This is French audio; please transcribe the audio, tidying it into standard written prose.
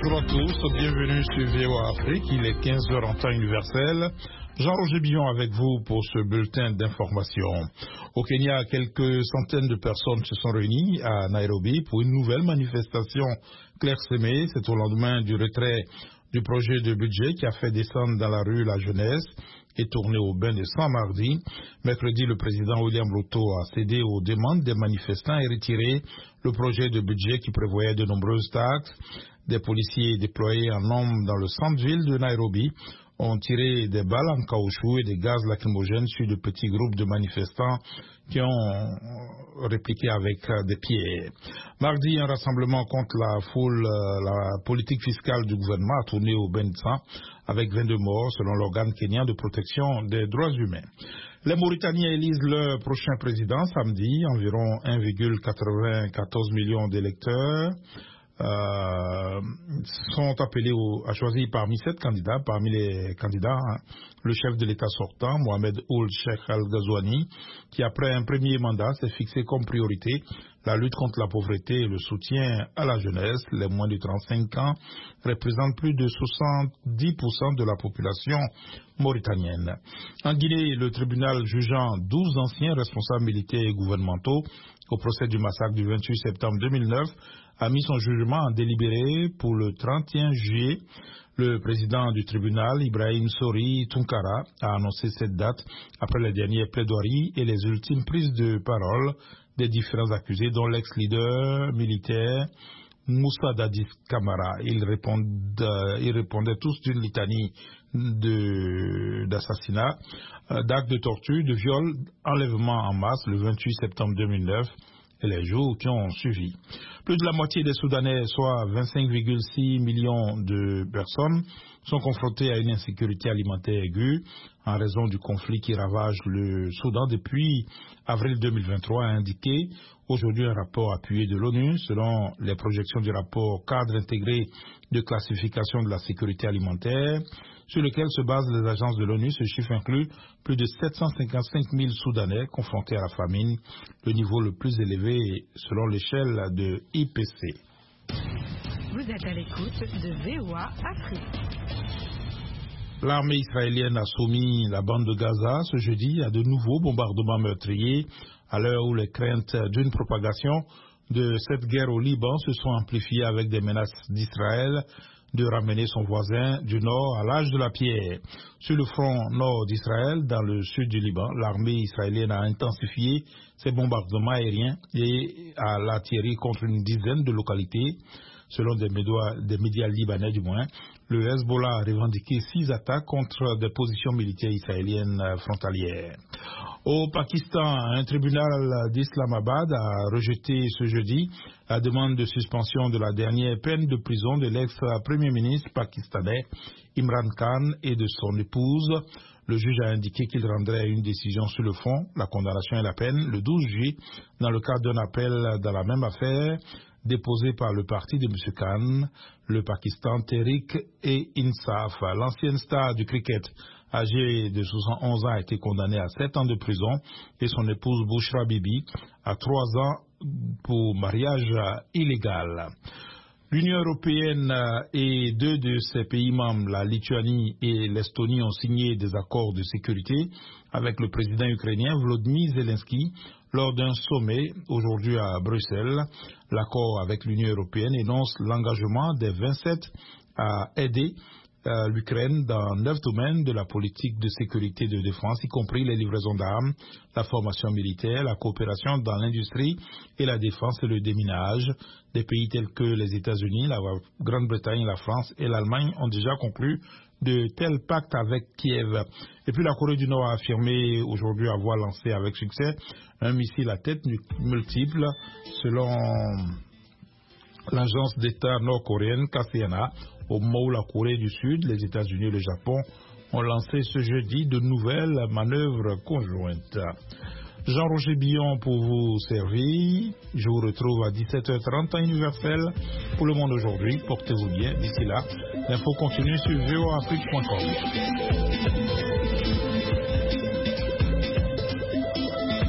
Bonjour à tous, bienvenue sur VOA Afrique, il est 15h en temps universel. Jean-Roger Billon avec vous pour ce bulletin d'information. Au Kenya, quelques centaines de personnes se sont réunies à Nairobi pour une nouvelle manifestation clairsemée. C'est au lendemain du retrait du projet de budget qui a fait descendre dans la rue la jeunesse et tourner au bain de sang mardi. Mercredi, le président William Ruto a cédé aux demandes des manifestants et retiré le projet de budget qui prévoyait de nombreuses taxes. Des policiers déployés en nombre dans le centre-ville de Nairobi ont tiré des balles en caoutchouc et des gaz lacrymogènes sur de petits groupes de manifestants qui ont répliqué avec des pierres. Mardi, un rassemblement contre la politique fiscale du gouvernement a tourné au bain de sang avec 22 morts selon l'organe kenyan de protection des droits humains. Les Mauritaniens élisent leur prochain président samedi, environ 1,94 million d'électeurs sont appelés à choisir parmi 7 candidats. Parmi les candidats, le chef de l'État sortant, Mohamed Ould Cheikh Al-Ghazouani, qui après un premier mandat s'est fixé comme priorité la lutte contre la pauvreté et le soutien à la jeunesse. Les moins de 35 ans représentent plus de 70% de la population mauritanienne. En Guinée, le tribunal jugeant 12 anciens responsables militaires et gouvernementaux au procès du massacre du 28 septembre 2009 a mis son jugement en délibéré pour le 31 juillet. Le président du tribunal, Ibrahim Sori Tunkara, a annoncé cette date après les dernières plaidoiries et les ultimes prises de parole des différents accusés, dont l'ex-leader militaire Moussa Dadis Camara. Ils répondaient tous d'une litanie d'assassinats, d'actes de torture, de viol, enlèvement en masse le 28 septembre 2009 et les jours qui ont suivi. Plus de la moitié des Soudanais, soit 25,6 millions de personnes, sont confrontés à une insécurité alimentaire aiguë en raison du conflit qui ravage le Soudan depuis avril 2023, a indiqué aujourd'hui un rapport appuyé de l'ONU. Selon les projections du rapport cadre intégré de classification de la sécurité alimentaire, sur lequel se basent les agences de l'ONU, ce chiffre inclut plus de 755 000 Soudanais confrontés à la famine, le niveau le plus élevé selon l'échelle de IPC. Vous êtes à l'écoute de VOA Afrique. L'armée israélienne a soumis la bande de Gaza ce jeudi à de nouveaux bombardements meurtriers à l'heure où les craintes d'une propagation de cette guerre au Liban se sont amplifiées avec des menaces d'Israël de ramener son voisin du nord à l'âge de la pierre. Sur le front nord d'Israël, dans le sud du Liban, l'armée israélienne a intensifié ses bombardements aériens et a l'artillerie contre une dizaine de localités. Selon des médias libanais du moins, le Hezbollah a revendiqué 6 attaques contre des positions militaires israéliennes frontalières. Au Pakistan, un tribunal d'Islamabad a rejeté ce jeudi la demande de suspension de la dernière peine de prison de l'ex-premier ministre pakistanais Imran Khan et de son épouse. Le juge a indiqué qu'il rendrait une décision sur le fond, la condamnation et la peine, le 12 juillet, dans le cadre d'un appel dans la même affaire déposé par le parti de M. Khan, le Pakistan Tehreek et Insaf. L'ancienne star du cricket, âgée de 71 ans, a été condamnée à 7 ans de prison et son épouse Bushra Bibi à 3 ans pour mariage illégal. L'Union européenne et 2 de ses pays membres, la Lituanie et l'Estonie, ont signé des accords de sécurité avec le président ukrainien Volodymyr Zelensky lors d'un sommet aujourd'hui à Bruxelles. L'accord avec l'Union européenne énonce l'engagement des 27 à aider l'Ukraine dans 9 domaines de la politique de sécurité et de défense, y compris les livraisons d'armes, la formation militaire, la coopération dans l'industrie et la défense et le déminage. Des pays tels que les États-Unis, la Grande-Bretagne, la France et l'Allemagne ont déjà conclu de tels pactes avec Kiev. Et puis la Corée du Nord a affirmé aujourd'hui avoir lancé avec succès un missile à tête multiple, selon l'agence d'État nord-coréenne KCNA, au moment où la Corée du Sud, les États-Unis et le Japon ont lancé ce jeudi de nouvelles manœuvres conjointes. Jean-Roger Billon pour vous servir. Je vous retrouve à 17h30 temps universel pour le monde aujourd'hui. Portez-vous bien. D'ici là, l'info continue sur voafrique.com.